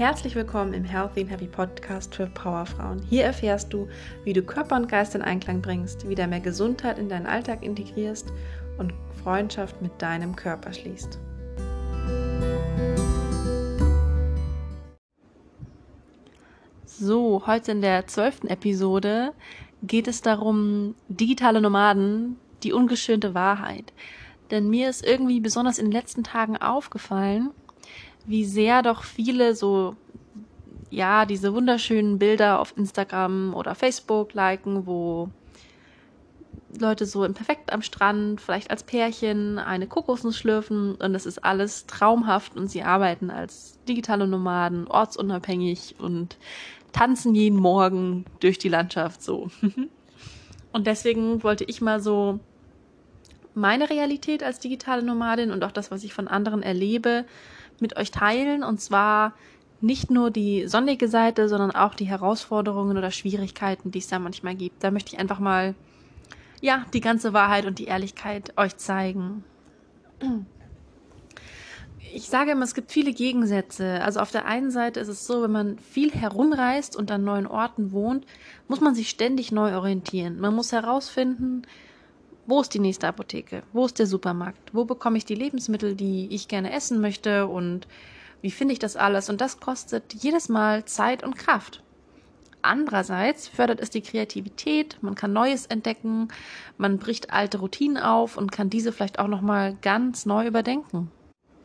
Herzlich willkommen im Healthy and Happy Podcast für Powerfrauen. Hier erfährst du, wie du Körper und Geist in Einklang bringst, wieder mehr Gesundheit in deinen Alltag integrierst und Freundschaft mit deinem Körper schließt. So, heute in der 12. Episode geht es darum, digitale Nomaden, die ungeschönte Wahrheit. Denn mir ist irgendwie besonders in den letzten Tagen aufgefallen, wie sehr doch viele diese wunderschönen Bilder auf Instagram oder Facebook liken, wo Leute so perfekt am Strand, vielleicht als Pärchen, eine Kokosnuss schlürfen und das ist alles traumhaft und sie arbeiten als digitale Nomaden, ortsunabhängig und tanzen jeden Morgen durch die Landschaft so. Und deswegen wollte ich mal so meine Realität als digitale Nomadin und auch das, was ich von anderen erlebe, mit euch teilen, und zwar nicht nur die sonnige Seite, sondern auch die Herausforderungen oder Schwierigkeiten, die es da manchmal gibt. Da möchte ich einfach mal, die ganze Wahrheit und die Ehrlichkeit euch zeigen. Ich sage immer, es gibt viele Gegensätze. Also auf der einen Seite ist es so, wenn man viel herumreist und an neuen Orten wohnt, muss man sich ständig neu orientieren. Man muss herausfinden, wo ist die nächste Apotheke? Wo ist der Supermarkt? Wo bekomme ich die Lebensmittel, die ich gerne essen möchte? Und wie finde ich das alles? Und das kostet jedes Mal Zeit und Kraft. Andererseits fördert es die Kreativität, man kann Neues entdecken, man bricht alte Routinen auf und kann diese vielleicht auch nochmal ganz neu überdenken.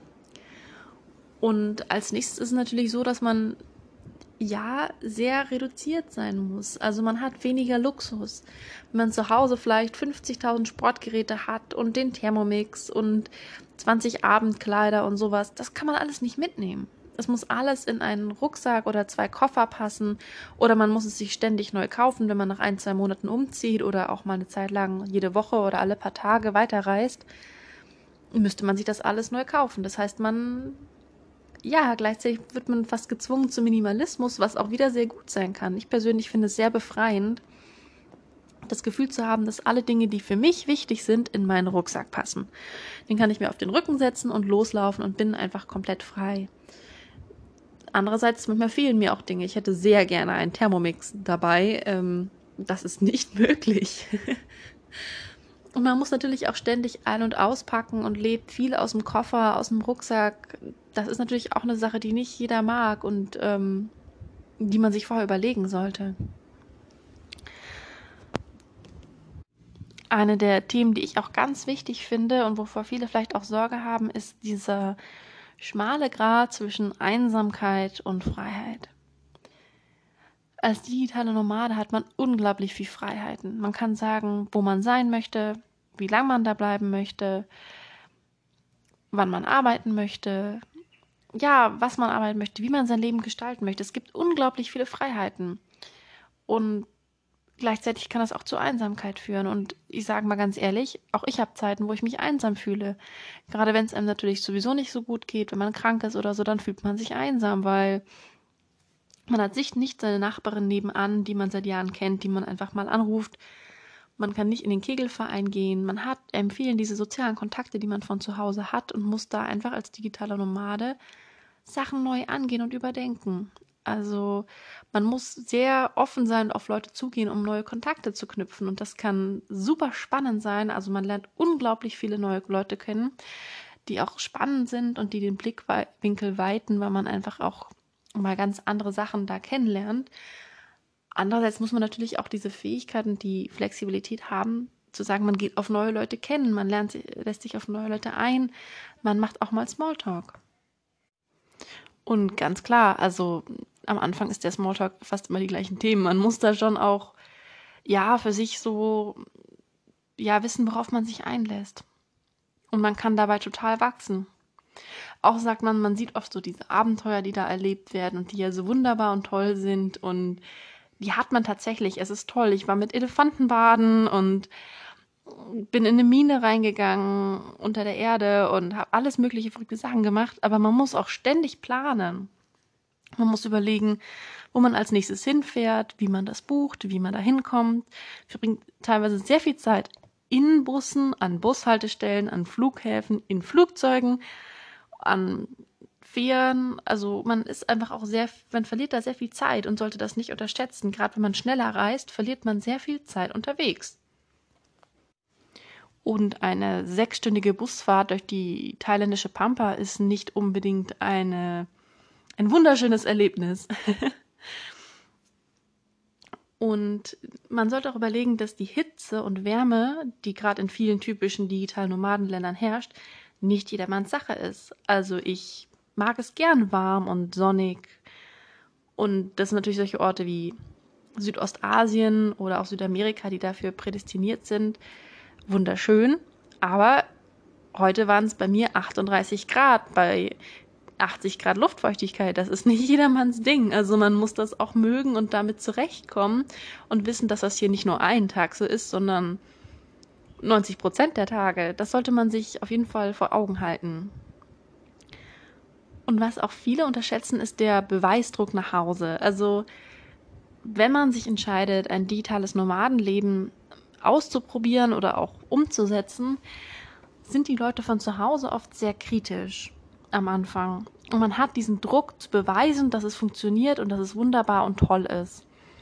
Und als nächstes ist es natürlich so, dass man sehr reduziert sein muss. Also man hat weniger Luxus. Wenn man zu Hause vielleicht 50.000 Sportgeräte hat und den Thermomix und 20 Abendkleider und sowas, das kann man alles nicht mitnehmen. Es muss alles in einen Rucksack oder 2 Koffer passen oder man muss es sich ständig neu kaufen, wenn man nach 1-2 Monaten umzieht oder auch mal eine Zeit lang jede Woche oder alle paar Tage weiterreist, müsste man sich das alles neu kaufen. Das heißt, gleichzeitig wird man fast gezwungen zum Minimalismus, was auch wieder sehr gut sein kann. Ich persönlich finde es sehr befreiend, das Gefühl zu haben, dass alle Dinge, die für mich wichtig sind, in meinen Rucksack passen. Den kann ich mir auf den Rücken setzen und loslaufen und bin einfach komplett frei. Andererseits, manchmal fehlen mir auch Dinge. Ich hätte sehr gerne einen Thermomix dabei. Das ist nicht möglich. Und man muss natürlich auch ständig ein- und auspacken und lebt viel aus dem Koffer, aus dem Rucksack. Das ist natürlich auch eine Sache, die nicht jeder mag und die man sich vorher überlegen sollte. Eine der Themen, die ich auch ganz wichtig finde und wovor viele vielleicht auch Sorge haben, ist dieser schmale Grat zwischen Einsamkeit und Freiheit. Als digitale Nomade hat man unglaublich viel Freiheiten. Man kann sagen, wo man sein möchte, wie lange man da bleiben möchte, wann man arbeiten möchte, was man arbeiten möchte, wie man sein Leben gestalten möchte. Es gibt unglaublich viele Freiheiten. Und gleichzeitig kann das auch zur Einsamkeit führen. Und ich sage mal ganz ehrlich, auch ich habe Zeiten, wo ich mich einsam fühle. Gerade wenn es einem natürlich sowieso nicht so gut geht, wenn man krank ist oder so, dann fühlt man sich einsam, weil man hat nicht seine Nachbarin nebenan, die man seit Jahren kennt, die man einfach mal anruft. Man kann nicht in den Kegelverein gehen. Man fehlen diese sozialen Kontakte, die man von zu Hause hat und muss da einfach als digitaler Nomade Sachen neu angehen und überdenken. Also man muss sehr offen sein und auf Leute zugehen, um neue Kontakte zu knüpfen. Und das kann super spannend sein. Also man lernt unglaublich viele neue Leute kennen, die auch spannend sind und die den Blickwinkel weiten, weil man einfach auch mal ganz andere Sachen da kennenlernt. Andererseits muss man natürlich auch diese Fähigkeit und die Flexibilität haben, zu sagen, man geht auf neue Leute kennen, lässt sich auf neue Leute ein, man macht auch mal Smalltalk. Und ganz klar, also am Anfang ist der Smalltalk fast immer die gleichen Themen. Man muss da schon auch, für sich wissen, worauf man sich einlässt. Und man kann dabei total wachsen. Auch sagt man sieht oft so diese Abenteuer, die da erlebt werden und die ja so wunderbar und toll sind und die hat man tatsächlich. Es ist toll. Ich war mit Elefanten baden und bin in eine Mine reingegangen unter der Erde und habe alles mögliche verrückte Sachen gemacht. Aber man muss auch ständig planen. Man muss überlegen, wo man als nächstes hinfährt, wie man das bucht, wie man da hinkommt. Verbringt teilweise sehr viel Zeit in Bussen, an Bushaltestellen, an Flughäfen, in Flugzeugen, an Atmosphären. Also man ist einfach auch man verliert da sehr viel Zeit und sollte das nicht unterschätzen. Gerade wenn man schneller reist, verliert man sehr viel Zeit unterwegs. Und eine 6-stündige Busfahrt durch die thailändische Pampa ist nicht unbedingt ein wunderschönes Erlebnis. Und man sollte auch überlegen, dass die Hitze und Wärme, die gerade in vielen typischen digitalen Nomadenländern herrscht, nicht jedermanns Sache ist. Also ich mag es gern warm und sonnig. Und das sind natürlich solche Orte wie Südostasien oder auch Südamerika, die dafür prädestiniert sind. Wunderschön. Aber heute waren es bei mir 38 Grad bei 80 Grad Luftfeuchtigkeit. Das ist nicht jedermanns Ding. Also man muss das auch mögen und damit zurechtkommen und wissen, dass das hier nicht nur einen Tag so ist, sondern 90% der Tage. Das sollte man sich auf jeden Fall vor Augen halten. Und was auch viele unterschätzen, ist der Beweisdruck nach Hause. Also wenn man sich entscheidet, ein digitales Nomadenleben auszuprobieren oder auch umzusetzen, sind die Leute von zu Hause oft sehr kritisch am Anfang. Und man hat diesen Druck zu beweisen, dass es funktioniert und dass es wunderbar und toll ist.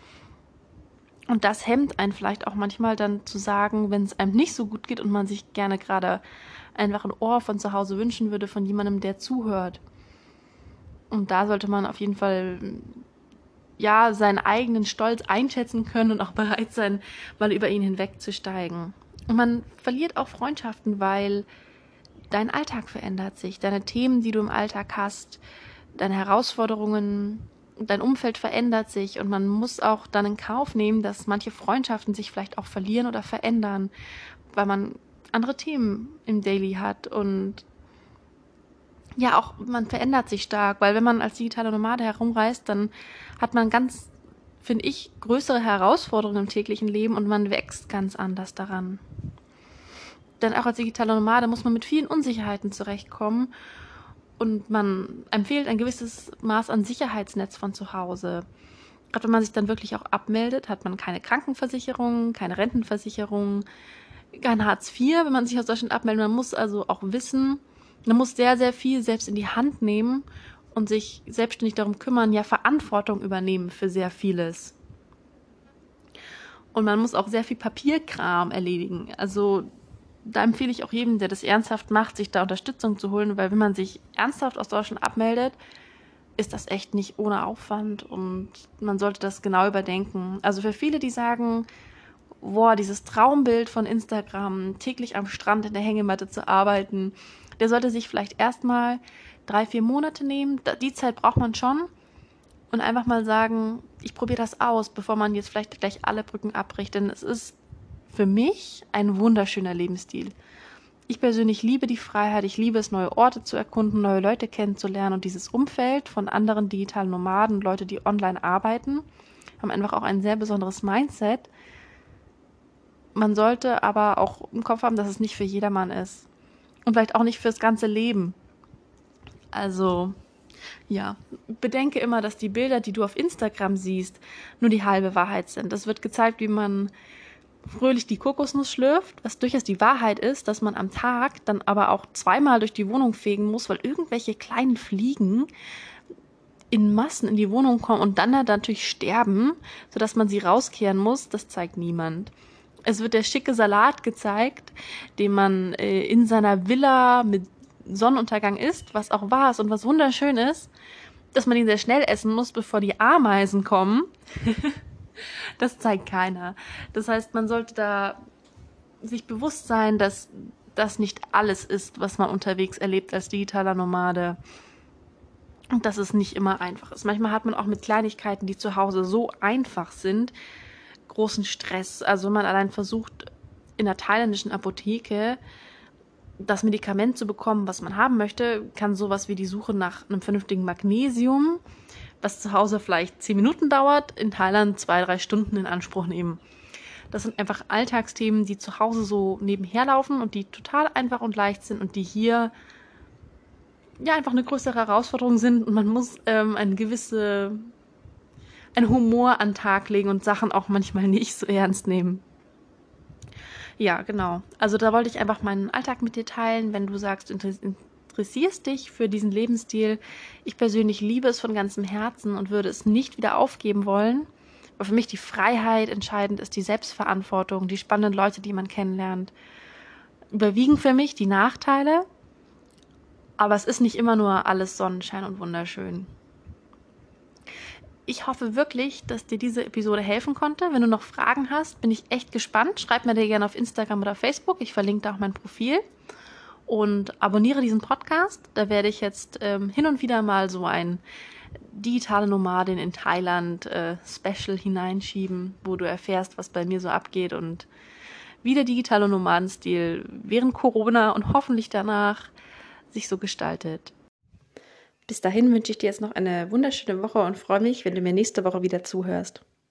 Und das hemmt einen vielleicht auch manchmal dann zu sagen, wenn es einem nicht so gut geht und man sich gerne gerade einfach ein Ohr von zu Hause wünschen würde von jemandem, der zuhört. Und da sollte man auf jeden Fall seinen eigenen Stolz einschätzen können und auch bereit sein, mal über ihn hinwegzusteigen. Und man verliert auch Freundschaften, weil dein Alltag verändert sich, deine Themen, die du im Alltag hast, deine Herausforderungen, dein Umfeld verändert sich und man muss auch dann in Kauf nehmen, dass manche Freundschaften sich vielleicht auch verlieren oder verändern, weil man andere Themen im Daily hat und ja, auch man verändert sich stark, weil wenn man als digitale Nomade herumreist, dann hat man ganz, finde ich, größere Herausforderungen im täglichen Leben und man wächst ganz anders daran. Denn auch als digitaler Nomade muss man mit vielen Unsicherheiten zurechtkommen und man empfiehlt ein gewisses Maß an Sicherheitsnetz von zu Hause. Gerade wenn man sich dann wirklich auch abmeldet, hat man keine Krankenversicherung, keine Rentenversicherung, kein Hartz IV, wenn man sich aus Deutschland abmeldet. Man muss also auch wissen, man muss sehr, sehr viel selbst in die Hand nehmen und sich selbstständig darum kümmern, ja Verantwortung übernehmen für sehr vieles. Und man muss auch sehr viel Papierkram erledigen. Also da empfehle ich auch jedem, der das ernsthaft macht, sich da Unterstützung zu holen, weil wenn man sich ernsthaft aus Deutschland abmeldet, ist das echt nicht ohne Aufwand und man sollte das genau überdenken. Also für viele, die sagen, boah, dieses Traumbild von Instagram, täglich am Strand in der Hängematte zu arbeiten, der sollte sich vielleicht erstmal 3-4 Monate nehmen. Die Zeit braucht man schon. Und einfach mal sagen, ich probiere das aus, bevor man jetzt vielleicht gleich alle Brücken abbricht. Denn es ist für mich ein wunderschöner Lebensstil. Ich persönlich liebe die Freiheit. Ich liebe es, neue Orte zu erkunden, neue Leute kennenzulernen. Und dieses Umfeld von anderen digitalen Nomaden, Leute, die online arbeiten, haben einfach auch ein sehr besonderes Mindset. Man sollte aber auch im Kopf haben, dass es nicht für jedermann ist. Und vielleicht auch nicht fürs ganze Leben. Also, ja, bedenke immer, dass die Bilder, die du auf Instagram siehst, nur die halbe Wahrheit sind. Es wird gezeigt, wie man fröhlich die Kokosnuss schlürft, was durchaus die Wahrheit ist, dass man am Tag dann aber auch 2-mal durch die Wohnung fegen muss, weil irgendwelche kleinen Fliegen in Massen in die Wohnung kommen und dann natürlich sterben, sodass man sie rauskehren muss. Das zeigt niemand. Es wird der schicke Salat gezeigt, den man in seiner Villa mit Sonnenuntergang isst, was auch wahr ist und was wunderschön ist, dass man ihn sehr schnell essen muss, bevor die Ameisen kommen. Das zeigt keiner. Das heißt, man sollte da sich bewusst sein, dass das nicht alles ist, was man unterwegs erlebt als digitaler Nomade. Und dass es nicht immer einfach ist. Manchmal hat man auch mit Kleinigkeiten, die zu Hause so einfach sind, großen Stress. Also wenn man allein versucht, in der thailändischen Apotheke das Medikament zu bekommen, was man haben möchte, kann sowas wie die Suche nach einem vernünftigen Magnesium, was zu Hause vielleicht 10 Minuten dauert, in Thailand 2-3 Stunden in Anspruch nehmen. Das sind einfach Alltagsthemen, die zu Hause so nebenher laufen und die total einfach und leicht sind und die hier ja einfach eine größere Herausforderung sind und man muss einen Humor an den Tag legen und Sachen auch manchmal nicht so ernst nehmen. Ja, genau. Also da wollte ich einfach meinen Alltag mit dir teilen. Wenn du sagst, interessierst dich für diesen Lebensstil. Ich persönlich liebe es von ganzem Herzen und würde es nicht wieder aufgeben wollen. Weil für mich die Freiheit entscheidend ist, die Selbstverantwortung, die spannenden Leute, die man kennenlernt. Überwiegen für mich die Nachteile, aber es ist nicht immer nur alles Sonnenschein und wunderschön. Ich hoffe wirklich, dass dir diese Episode helfen konnte. Wenn du noch Fragen hast, bin ich echt gespannt. Schreib mir dir gerne auf Instagram oder Facebook. Ich verlinke da auch mein Profil. Und abonniere diesen Podcast. Da werde ich jetzt hin und wieder mal so ein digitale Nomadin in Thailand Special hineinschieben, wo du erfährst, was bei mir so abgeht und wie der digitale Nomadenstil während Corona und hoffentlich danach sich so gestaltet. Bis dahin wünsche ich dir jetzt noch eine wunderschöne Woche und freue mich, wenn du mir nächste Woche wieder zuhörst.